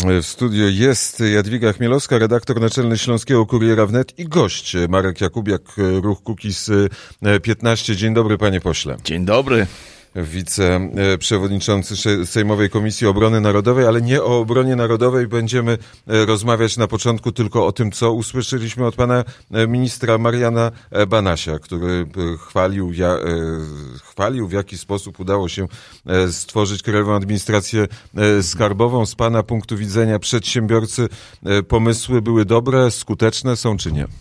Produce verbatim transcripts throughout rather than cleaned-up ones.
W studiu jest Jadwiga Chmielowska, redaktor naczelny Śląskiego Kuriera Wnet i gość Marek Jakubiak, Ruch Kukiz piętnaście. Dzień dobry, panie pośle. Dzień dobry. Wiceprzewodniczący Sejmowej Komisji Obrony Narodowej, ale nie o obronie narodowej będziemy rozmawiać na początku, tylko o tym, co usłyszeliśmy od pana ministra Mariana Banasia, który chwalił, ja, chwalił w jaki sposób udało się stworzyć Krajową Administrację Skarbową. Z pana punktu widzenia przedsiębiorcy pomysły były dobre, skuteczne są czy nie?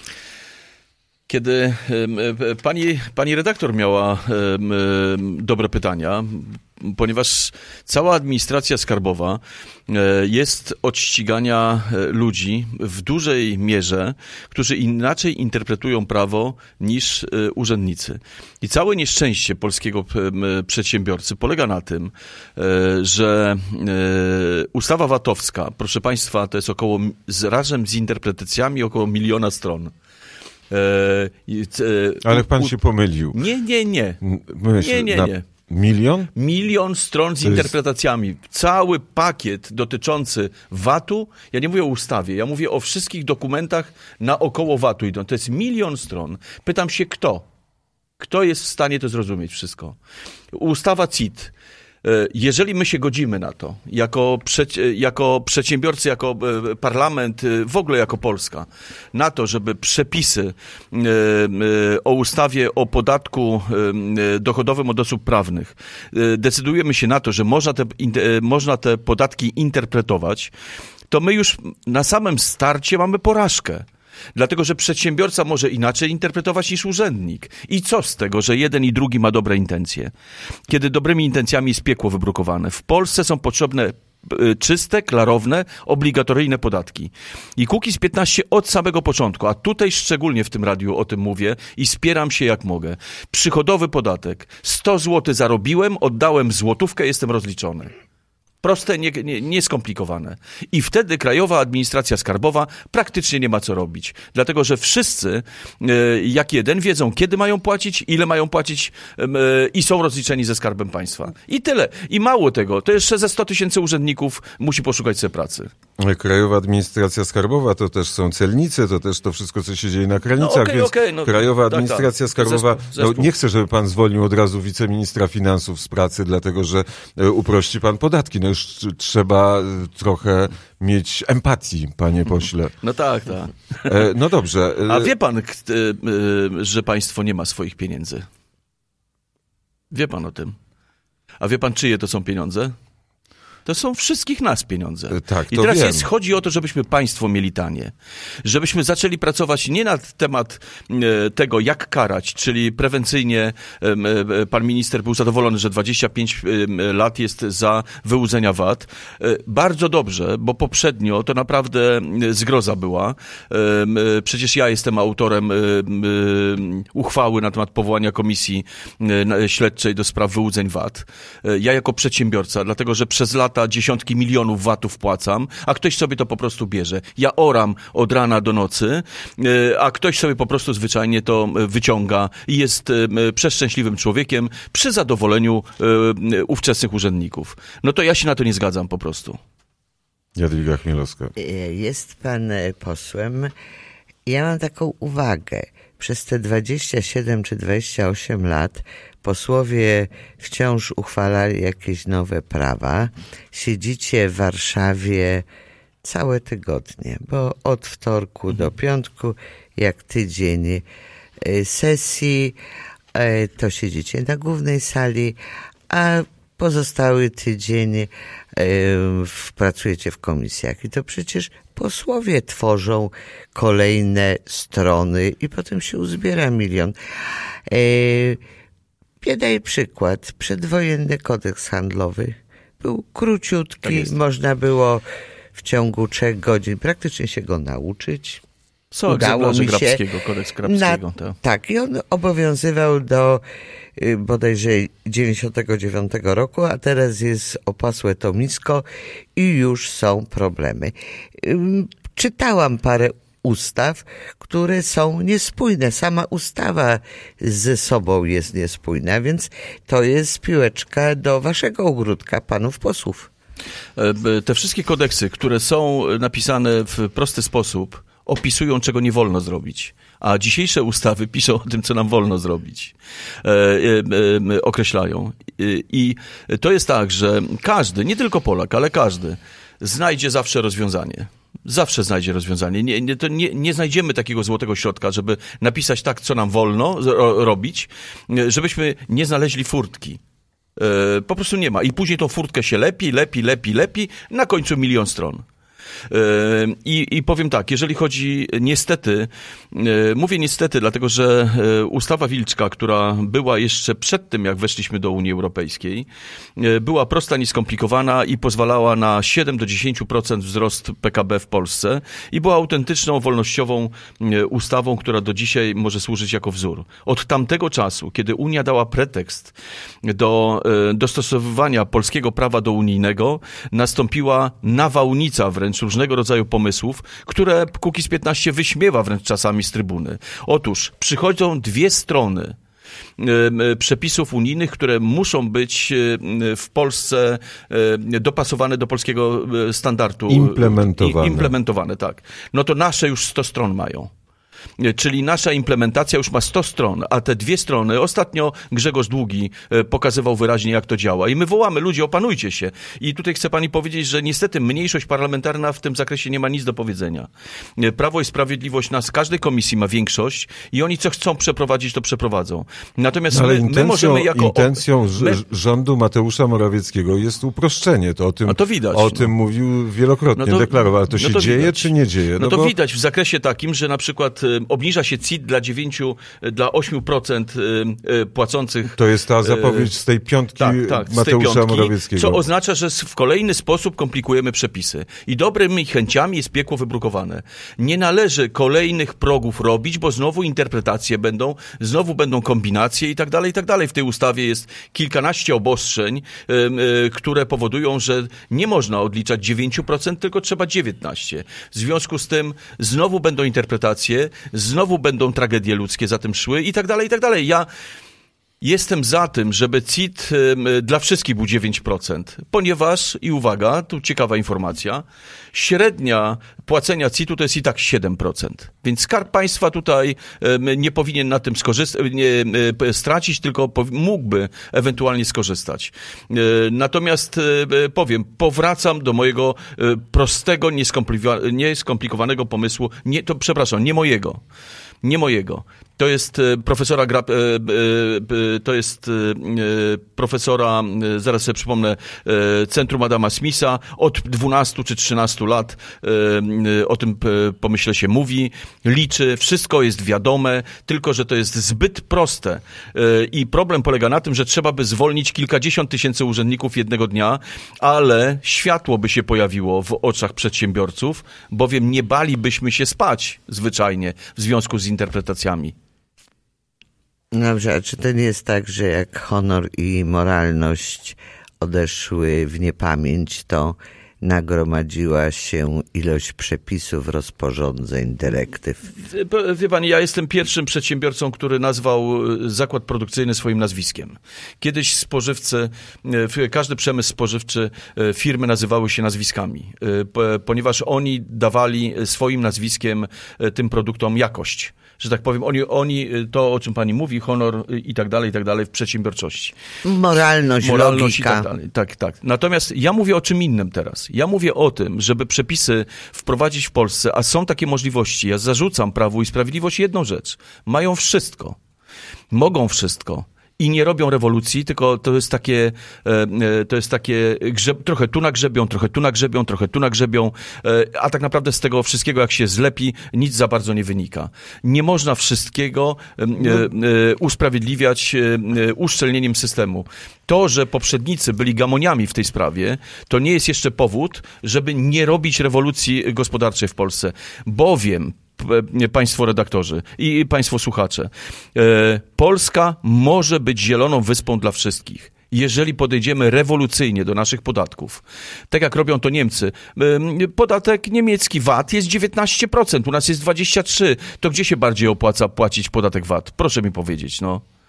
Kiedy pani, pani redaktor miała dobre pytania, ponieważ cała administracja skarbowa jest od ścigania ludzi w dużej mierze, którzy inaczej interpretują prawo niż urzędnicy. I całe nieszczęście polskiego przedsiębiorcy polega na tym, że ustawa VAT-owska, proszę państwa, to jest około, razem z interpretacjami, około miliona stron. Ale pan się pomylił. Nie, nie, nie. Myślę, nie, nie, nie. Milion? Milion stron z to interpretacjami. Jest... Cały pakiet dotyczący vatu, ja nie mówię o ustawie, ja mówię o wszystkich dokumentach naokoło vatu idą. To jest milion stron. Pytam się, kto? Kto jest w stanie to zrozumieć wszystko? Ustawa C I T. Jeżeli my się godzimy na to, jako, przed, jako przedsiębiorcy, jako parlament, w ogóle jako Polska, na to, żeby przepisy o ustawie o podatku dochodowym od osób prawnych, decydujemy się na to, że można te, można te podatki interpretować, to my już na samym starcie mamy porażkę. Dlatego, że przedsiębiorca może inaczej interpretować niż urzędnik. I co z tego, że jeden i drugi ma dobre intencje? Kiedy dobrymi intencjami jest piekło wybrukowane. W Polsce są potrzebne czyste, klarowne, obligatoryjne podatki. I Kukiz piętnaście od samego początku, a tutaj szczególnie w tym radiu o tym mówię i spieram się jak mogę. Przychodowy podatek. sto złotych zarobiłem, oddałem złotówkę, jestem rozliczony. Proste, nie, nie, nieskomplikowane. I wtedy Krajowa Administracja Skarbowa praktycznie nie ma co robić. Dlatego, że wszyscy e, jak jeden wiedzą, kiedy mają płacić, ile mają płacić e, i są rozliczeni ze Skarbem Państwa. I tyle. I mało tego, to jeszcze ze sto tysięcy urzędników musi poszukać sobie pracy. Krajowa Administracja Skarbowa to też są celnicy, to też to wszystko, co się dzieje na granicach, no, okay, więc okay, no, Krajowa Administracja tak, tak. Skarbowa, zespół, zespół. No, nie chcę, żeby pan zwolnił od razu wiceministra finansów z pracy, dlatego, że uprości pan podatki. No już trzeba trochę mieć empatii, panie pośle. No tak, tak. E, no dobrze. A wie pan, że państwo nie ma swoich pieniędzy? Wie pan o tym? A wie pan, czyje to są pieniądze? To są wszystkich nas pieniądze. Tak, I teraz wiem. jest, chodzi o to, żebyśmy państwo mieli tanie. Żebyśmy zaczęli pracować nie nad temat e, tego, jak karać, czyli prewencyjnie e, pan minister był zadowolony, że dwadzieścia pięć e, lat jest za wyłudzenia V A T. E, bardzo dobrze, bo poprzednio to naprawdę zgroza była. E, przecież ja jestem autorem e, e, uchwały na temat powołania komisji e, śledczej do spraw wyłudzeń V A T. E, ja jako przedsiębiorca, dlatego że przez lata dziesiątki milionów vatów płacam, a ktoś sobie to po prostu bierze. Ja oram od rana do nocy, a ktoś sobie po prostu zwyczajnie to wyciąga i jest przeszczęśliwym człowiekiem przy zadowoleniu ówczesnych urzędników. No to ja się na to nie zgadzam po prostu. Jadwiga Chmielowska. Jest pan posłem. Ja mam taką uwagę. Przez te dwadzieścia siedem czy dwadzieścia osiem lat posłowie wciąż uchwalali jakieś nowe prawa. Siedzicie w Warszawie całe tygodnie, bo od wtorku do piątku, jak tydzień sesji, to siedzicie na głównej sali, a pozostały tydzień pracujecie w komisjach. I to przecież posłowie tworzą kolejne strony i potem się uzbiera milion. Ja daję przykład. Przedwojenny kodeks handlowy był króciutki. Tak można było w ciągu trzech godzin praktycznie się go nauczyć. Są Udało mi się. Grabskiego, kodeks Grabskiego. Na, tak, i on obowiązywał do y, bodajże dziewięćdziesiątego dziewiątego roku, a teraz jest opasłe tomisko i już są problemy. Y, czytałam parę ustaw, które są niespójne. Sama ustawa ze sobą jest niespójna, więc to jest piłeczka do waszego ogródka, panów posłów. Te wszystkie kodeksy, które są napisane w prosty sposób, opisują, czego nie wolno zrobić. A dzisiejsze ustawy piszą o tym, co nam wolno zrobić. E, e, e, określają. I, I to jest tak, że każdy, nie tylko Polak, ale każdy, znajdzie zawsze rozwiązanie. Zawsze znajdzie rozwiązanie. Nie, nie, to nie, nie znajdziemy takiego złotego środka, żeby napisać tak, co nam wolno ro, robić, żebyśmy nie znaleźli furtki. E, po prostu nie ma. I później tą furtkę się lepi, lepi, lepi, lepi, na końcu milion stron. I, I powiem tak, jeżeli chodzi niestety, mówię niestety, dlatego że ustawa Wilczka, która była jeszcze przed tym, jak weszliśmy do Unii Europejskiej, była prosta, nieskomplikowana i pozwalała na siedem do dziesięciu procent wzrost P K B w Polsce i była autentyczną, wolnościową ustawą, która do dzisiaj może służyć jako wzór. Od tamtego czasu, kiedy Unia dała pretekst do dostosowywania polskiego prawa do unijnego, nastąpiła nawałnica wręcz różnego rodzaju pomysłów, które Kukiz piętnaście wyśmiewa wręcz czasami z trybuny. Otóż przychodzą dwie strony przepisów unijnych, które muszą być w Polsce dopasowane do polskiego standardu. Implementowane. Implementowane, tak. No to nasze już sto stron mają. Czyli nasza implementacja już ma sto stron, a te dwie strony, ostatnio Grzegorz Długi pokazywał wyraźnie, jak to działa. I my wołamy, ludzie, opanujcie się. I tutaj chcę pani powiedzieć, że niestety mniejszość parlamentarna w tym zakresie nie ma nic do powiedzenia. Prawo i Sprawiedliwość nas, każdej komisji ma większość i oni co chcą przeprowadzić, to przeprowadzą. Natomiast Ale my, intencją, my możemy jako... intencją my... rządu Mateusza Morawieckiego jest uproszczenie. To o tym, no to widać, o no. tym mówił wielokrotnie, no to, deklarował. Ale to się no to dzieje, widać. czy nie dzieje? No, no to bo... widać w zakresie takim, że na przykład obniża się C I T dla dziewięciu, dla ośmiu procent płacących. To jest ta zapowiedź z tej piątki tak, tak, Mateusza z tej piątki, Morawieckiego. Co oznacza, że w kolejny sposób komplikujemy przepisy. I dobrymi chęciami jest piekło wybrukowane. Nie należy kolejnych progów robić, bo znowu interpretacje będą, znowu będą kombinacje i tak dalej, i tak dalej. W tej ustawie jest kilkanaście obostrzeń, które powodują, że nie można odliczać dziewięć procent, tylko trzeba dziewiętnaście procent. W związku z tym znowu będą interpretacje, znowu będą tragedie ludzkie za tym szły i tak dalej, i tak dalej. Ja jestem za tym, żeby C I T dla wszystkich był dziewięć procent, ponieważ, i uwaga, tu ciekawa informacja, średnia płacenia C I T-u to jest i tak siedem procent. Więc Skarb Państwa tutaj nie powinien na tym skorzystać, nie, stracić, tylko mógłby ewentualnie skorzystać. Natomiast powiem, powracam do mojego prostego, nieskomplikowanego pomysłu, nie, to przepraszam, nie mojego. Nie mojego. To jest profesora, Gra, to jest profesora, zaraz sobie przypomnę, Centrum Adama Smitha. Od dwunastu czy trzynastu lat o tym pomyśle się mówi, liczy, wszystko jest wiadome, tylko że to jest zbyt proste. I problem polega na tym, że trzeba by zwolnić kilkadziesiąt tysięcy urzędników jednego dnia, ale światło by się pojawiło w oczach przedsiębiorców, bowiem nie balibyśmy się spać zwyczajnie w związku z interpretacjami. Dobrze, a czy to nie jest tak, że jak honor i moralność odeszły w niepamięć, to nagromadziła się ilość przepisów, rozporządzeń, dyrektyw? Wie, wie pani, ja jestem pierwszym przedsiębiorcą, który nazwał zakład produkcyjny swoim nazwiskiem. Kiedyś spożywcy, każdy przemysł spożywczy, firmy nazywały się nazwiskami, ponieważ oni dawali swoim nazwiskiem tym produktom jakość. Że tak powiem, oni, oni to, o czym pani mówi, honor i tak dalej, i tak dalej w przedsiębiorczości. Moralność, Moralność logika. i tak dalej. Tak, tak. Natomiast ja mówię o czym innym teraz. Ja mówię o tym, żeby przepisy wprowadzić w Polsce, a są takie możliwości. Ja zarzucam Prawu i Sprawiedliwość jedną rzecz. Mają wszystko. Mogą wszystko. I nie robią rewolucji, tylko to jest takie, to jest takie grzeb, trochę tu nagrzebią, trochę tu nagrzebią, trochę tu nagrzebią, a tak naprawdę z tego wszystkiego, jak się zlepi, nic za bardzo nie wynika. Nie można wszystkiego no. usprawiedliwiać uszczelnieniem systemu. To, że poprzednicy byli gamoniami w tej sprawie, to nie jest jeszcze powód, żeby nie robić rewolucji gospodarczej w Polsce. Bowiem państwo redaktorzy i państwo słuchacze, Polska może być zieloną wyspą dla wszystkich, jeżeli podejdziemy rewolucyjnie do naszych podatków. Tak jak robią to Niemcy. Podatek niemiecki V A T jest dziewiętnaście procent, u nas jest dwadzieścia trzy procent. To gdzie się bardziej opłaca płacić podatek V A T? Proszę mi powiedzieć, no.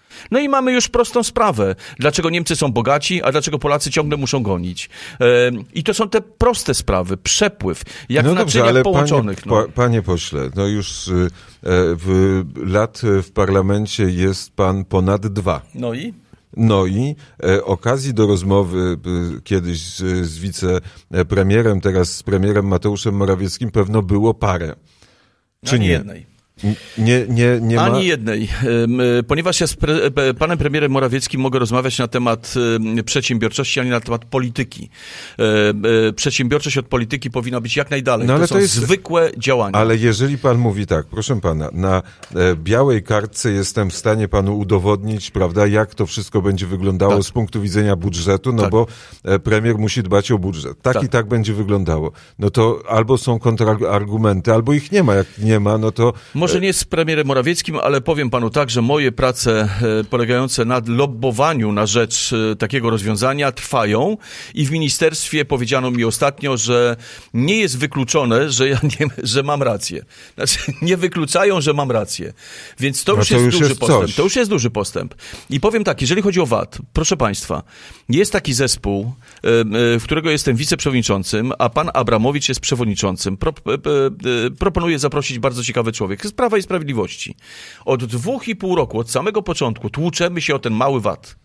No i mamy już prostą sprawę. Dlaczego Niemcy są bogaci, a dlaczego Polacy ciągle muszą gonić? E, I to są te proste sprawy. Przepływ. Jak no w dobrze, naczyniach ale połączonych. Panie, no. pa, panie pośle, no już e, w, lat w parlamencie jest pan ponad dwa. No i? No i e, okazji do rozmowy e, kiedyś z, z wicepremierem, teraz z premierem Mateuszem Morawieckim pewno było parę. Czy Ani nie? jednej. Nie, nie, nie ma... Ani jednej. Ponieważ ja z pre, panem premierem Morawieckim mogę rozmawiać na temat przedsiębiorczości, a nie na temat polityki. Przedsiębiorczość od polityki powinna być jak najdalej. No, ale to są to jest... zwykłe działania. Ale jeżeli pan mówi tak, proszę pana, na e, białej kartce jestem w stanie panu udowodnić, prawda, jak to wszystko będzie wyglądało tak. z punktu widzenia budżetu, no tak. bo e, premier musi dbać o budżet. Tak, tak i tak będzie wyglądało. No to albo są kontrargumenty, albo ich nie ma. Jak nie ma, no to... Może nie z premierem Morawieckim, ale powiem panu tak, że moje prace polegające na lobbowaniu na rzecz takiego rozwiązania trwają i w ministerstwie powiedziano mi ostatnio, że nie jest wykluczone, że ja nie, że mam rację. Znaczy, nie wykluczają, że mam rację. Więc to no już to jest już duży jest postęp. coś. To już jest duży postęp. I powiem tak, jeżeli chodzi o V A T, proszę państwa, jest taki zespół, w którego jestem wiceprzewodniczącym, a pan Abramowicz jest przewodniczącym. Pro, proponuję zaprosić bardzo ciekawy człowiek z Prawa i Sprawiedliwości. Od dwóch i pół roku, od samego początku tłuczemy się o ten mały V A T.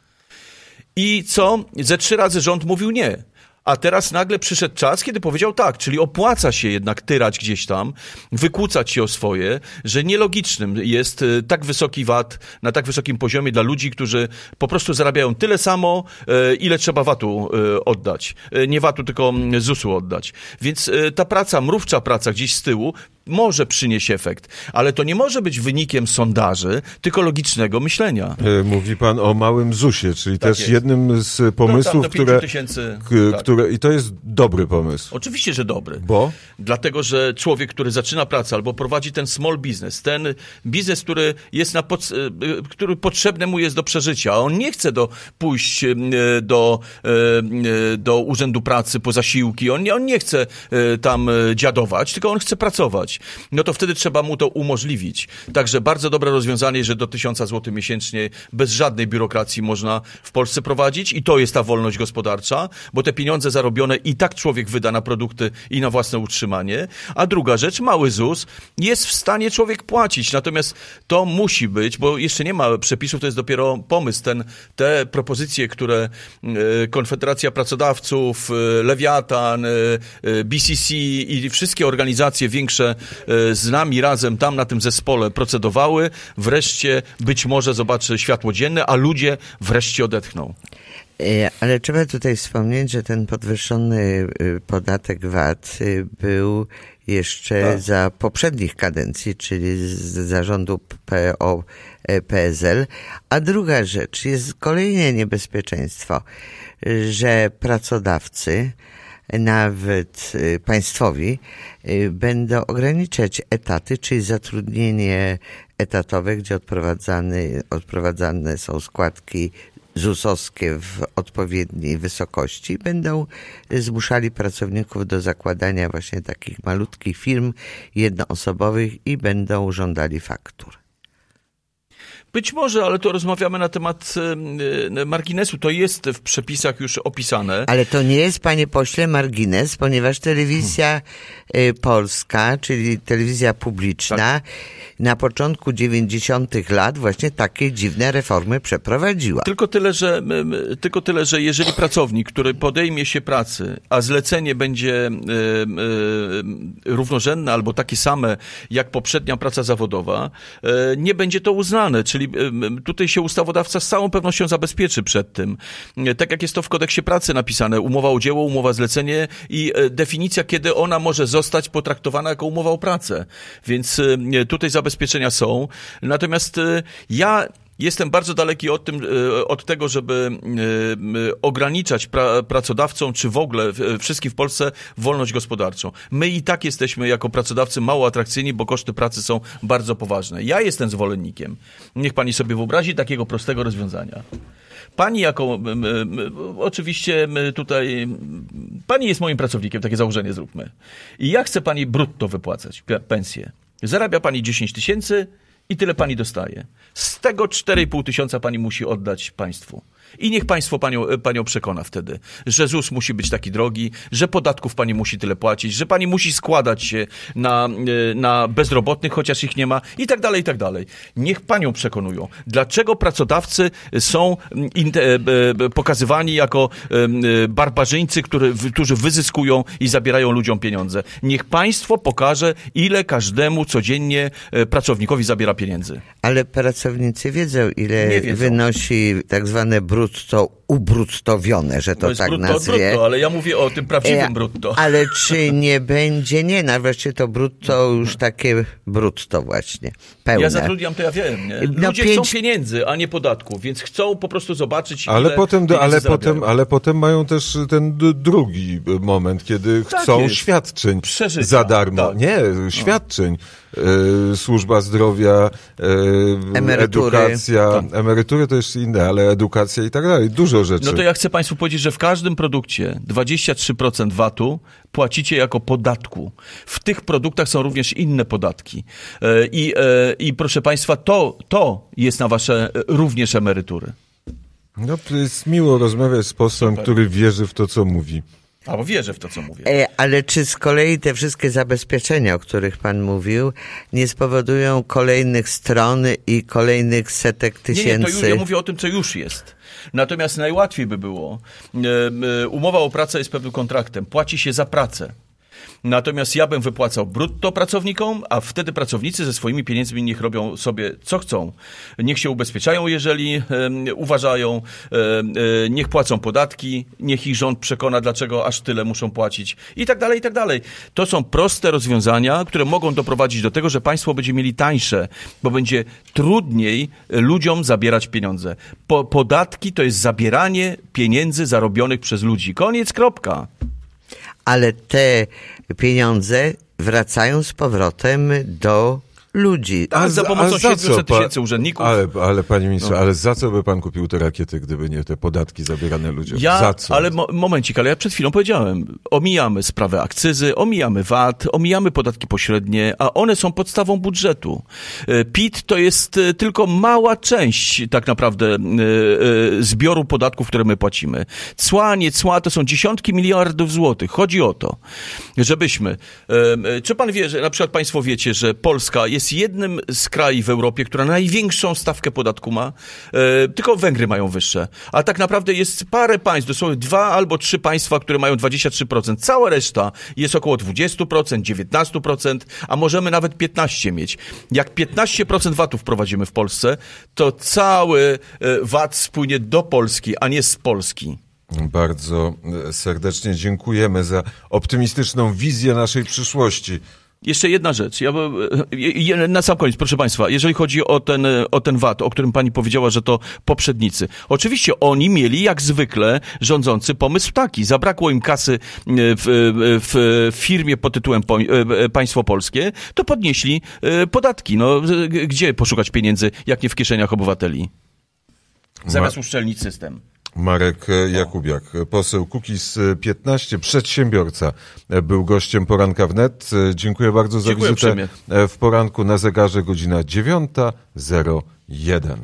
I co? Ze trzy razy rząd mówił nie. A teraz nagle przyszedł czas, kiedy powiedział tak, czyli opłaca się jednak tyrać gdzieś tam, wykłócać się o swoje, że nielogicznym jest tak wysoki V A T na tak wysokim poziomie dla ludzi, którzy po prostu zarabiają tyle samo, ile trzeba V A T-u oddać. Nie V A T-u, tylko Z U S-u oddać. Więc ta praca, mrówcza praca gdzieś z tyłu może przynieść efekt, ale to nie może być wynikiem sondaży, tylko logicznego myślenia. Mówi pan o małym zusie, czyli Tak też jest. jednym z pomysłów, No, tam do które, tysięcy, k- tak. które... I to jest dobry pomysł. Oczywiście, że dobry. Bo? Dlatego, że człowiek, który zaczyna pracę albo prowadzi ten small business, ten biznes, który jest na pod, który potrzebny mu jest do przeżycia, a on nie chce do, pójść do, do urzędu pracy po zasiłki, on nie, on nie chce tam dziadować, tylko on chce pracować. No to wtedy trzeba mu to umożliwić. Także bardzo dobre rozwiązanie, że do tysiąca złotych miesięcznie bez żadnej biurokracji można w Polsce prowadzić i to jest ta wolność gospodarcza, bo te pieniądze zarobione i tak człowiek wyda na produkty i na własne utrzymanie. A druga rzecz, mały Z U S jest w stanie człowiek płacić, natomiast to musi być, bo jeszcze nie ma przepisów, to jest dopiero pomysł. Ten, te propozycje, które Konfederacja Pracodawców, Lewiatan, B C C i wszystkie organizacje większe z nami razem tam na tym zespole procedowały, wreszcie być może zobaczy światło dzienne, a ludzie wreszcie odetchną. Ale trzeba tutaj wspomnieć, że ten podwyższony podatek V A T był jeszcze tak. za poprzednich kadencji, czyli z zarządu P O P S L. A druga rzecz, jest kolejne niebezpieczeństwo, że pracodawcy, nawet państwowi, będą ograniczać etaty, czyli zatrudnienie etatowe, gdzie odprowadzane, odprowadzane są składki Z U S-owskie w odpowiedniej wysokości, będą zmuszali pracowników do zakładania właśnie takich malutkich firm jednoosobowych i będą żądali faktur. Być może, ale to rozmawiamy na temat y, marginesu. To jest w przepisach już opisane. Ale to nie jest, panie pośle, margines, ponieważ telewizja y, polska, czyli telewizja publiczna, tak. na początku dziewięćdziesiątych lat właśnie takie dziwne reformy przeprowadziła. Tylko tyle, że, y, tylko tyle, że jeżeli pracownik, który podejmie się pracy, a zlecenie będzie y, y, równorzędne albo takie same jak poprzednia praca zawodowa, y, nie będzie to uznane, czyli tutaj się ustawodawca z całą pewnością zabezpieczy przed tym. Tak jak jest to w kodeksie pracy napisane, umowa o dzieło, umowa zlecenie i definicja, kiedy ona może zostać potraktowana jako umowa o pracę. Więc tutaj zabezpieczenia są. Natomiast ja jestem bardzo daleki od, tym, od tego, żeby ograniczać pra, pracodawcom, czy w ogóle wszystkim w Polsce wolność gospodarczą. My i tak jesteśmy jako pracodawcy mało atrakcyjni, bo koszty pracy są bardzo poważne. Ja jestem zwolennikiem. Niech pani sobie wyobrazi takiego prostego rozwiązania. Pani jako, oczywiście tutaj, pani jest moim pracownikiem, takie założenie zróbmy. I ja chcę pani brutto wypłacać pensję. Zarabia pani dziesięć tysięcy I tyle pani dostaje. Z tego cztery i pół tysiąca pani musi oddać państwu. I niech państwo panią, panią przekona wtedy, że ZUS musi być taki drogi, że podatków pani musi tyle płacić, że pani musi składać się na, na bezrobotnych, chociaż ich nie ma i tak dalej, i tak dalej. Niech panią przekonują. Dlaczego pracodawcy są pokazywani jako barbarzyńcy, który, którzy wyzyskują i zabierają ludziom pieniądze? Niech państwo pokaże, ile każdemu codziennie pracownikowi zabiera pieniędzy. Ale pracownicy wiedzą, ile wiedzą. wynosi tak zwane brutto ubruttowione, że to, to jest tak brutto, nazwie. brutto, ale ja mówię o tym prawdziwym e, brutto. Ale czy nie będzie, nie, nareszcie to brutto już takie brutto właśnie, pełne. Ja zatrudniam, to ja wiem, nie? No Ludzie pięć... chcą pieniędzy, a nie podatków, więc chcą po prostu zobaczyć, ale ile potem, pieniędzy ale zarabiają. potem, ale potem mają też ten d- drugi moment, kiedy Tak chcą jest. świadczeń Przeżycia, za darmo. tak. Nie, świadczeń. E, służba zdrowia, e, Emerytury. edukacja, emerytury to jeszcze inne, ale edukacja i tak dalej. Dużo rzeczy. No to ja chcę państwu powiedzieć, że w każdym produkcie dwadzieścia trzy procent vatu płacicie jako podatku. W tych produktach są również inne podatki. E, I, e, i proszę państwa, to, to jest na wasze e, również emerytury. No, to jest miło rozmawiać z posłem, Super. który wierzy w to, co mówi. Albo wierzę w to, co mówię. E, ale czy z kolei te wszystkie zabezpieczenia, o których pan mówił, nie spowodują kolejnych stron i kolejnych setek Nie, tysięcy? nie, to już, ja mówię o tym, co już jest. Natomiast najłatwiej by było. E, e, umowa o pracę jest pewnym kontraktem. Płaci się za pracę. Natomiast ja bym wypłacał brutto pracownikom, a wtedy pracownicy ze swoimi pieniędzmi niech robią sobie co chcą. Niech się ubezpieczają, jeżeli e, uważają, e, e, niech płacą podatki, niech ich rząd przekona, dlaczego aż tyle muszą płacić i tak dalej, i tak dalej. To są proste rozwiązania, które mogą doprowadzić do tego, że państwo będzie mieli tańsze, bo będzie trudniej ludziom zabierać pieniądze. Po, podatki to jest zabieranie pieniędzy zarobionych przez ludzi. Koniec, kropka. Ale te pieniądze wracają z powrotem do ludzi. A za pomocą a za siedmiuset co, tysięcy pa- urzędników. Ale, ale panie ministrze, No. ale za co by pan kupił te rakiety, gdyby nie te podatki zabierane ludziom? Ja, za co? ale mo- momencik, ale ja przed chwilą powiedziałem, omijamy sprawę akcyzy, omijamy V A T, omijamy podatki pośrednie, a one są podstawą budżetu. E, P I T to jest e, tylko mała część tak naprawdę e, e, zbioru podatków, które my płacimy. Cła, nie cła, to są dziesiątki miliardów złotych. Chodzi o to, żebyśmy... E, e, czy pan wie, że na przykład państwo wiecie, że Polska jest jednym z krajów w Europie, która największą stawkę podatku ma, e, tylko Węgry mają wyższe. A tak naprawdę jest parę państw, dosłownie dwa albo trzy państwa, które mają dwadzieścia trzy procent. Cała reszta jest około dwadzieścia procent, dziewiętnaście procent, a możemy nawet piętnaście procent mieć. Jak piętnaście procent V A T-u wprowadzimy w Polsce, to cały e, V A T spłynie do Polski, a nie z Polski. Bardzo serdecznie dziękujemy za optymistyczną wizję naszej przyszłości. Jeszcze jedna rzecz. Ja, je- na sam koniec, proszę państwa, jeżeli chodzi o ten, o ten V A T, o którym pani powiedziała, że to poprzednicy. Oczywiście oni mieli, jak zwykle, rządzący pomysł taki. Zabrakło im kasy w, w firmie pod tytułem po, Państwo Polskie, to podnieśli podatki. No, gdzie poszukać pieniędzy, jak nie w kieszeniach obywateli? Zamiast Ma- uszczelnić system. Marek Jakubiak, poseł Kukiz piętnaście, przedsiębiorca, był gościem Poranka Wnet. Dziękuję bardzo za Dziękuję wizytę uprzejmie. w poranku. Na zegarze godzina dziewiąta zero jeden.